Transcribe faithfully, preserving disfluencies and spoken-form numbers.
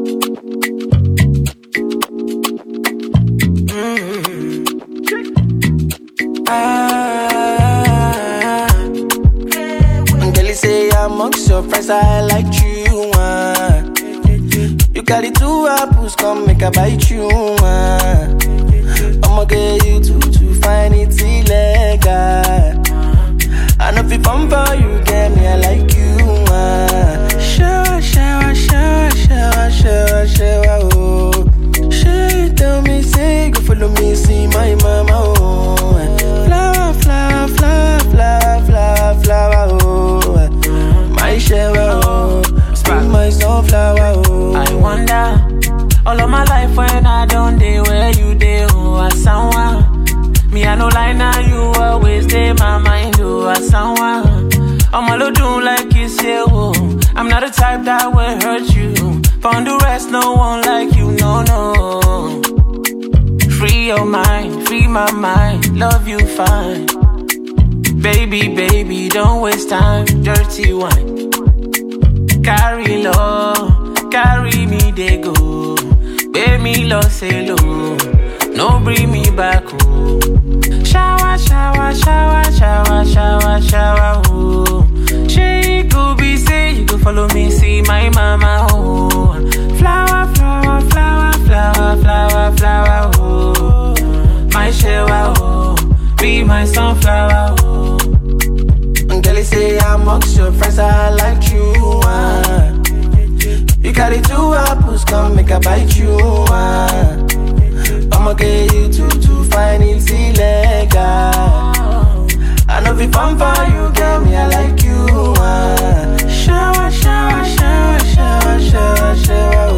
Ah, girl, you say amongst your friends I like you. Uh. You carry two apples, come make a bite you. Uh. I'ma get you two to find it illegal. I know if you fun for you, get me, I like you. Uh. Shower, shower, shower, shower, shower, shower, oh. She tell me, say, go follow me, see my mama, oh. Flower, flower, flower, flower, flower, flower, oh. My shower, oh. Spring my sunflower, oh. I wonder, all of my life when I don't day where you day, oh, I someone. Me, I no lie now, you always day my mind, oh, I someone. I'm all do like you say, oh. I'm not the type that will hurt you. Found the rest, no one like you, no, no. Free your mind, free my mind, love you fine. Baby, baby, don't waste time, dirty wine. Carry low, carry me, they go. Baby, love, say low, no bring me back home. Shower, shower, shower, shower, shower, shower, oh. She could be say, you could follow me, see my mama, oh. Flower, flower, flower, flower, flower, flower, oh. My shower, oh. Be my sunflower, oh. Girl, you say amongst your friends I like you, uh. You carry two apples, come make a bite you, uh. I'ma get you two to find it illegal. I know if I'm for you, get me, I like you, uh. Shower, shower, shower, shower, shower, shower.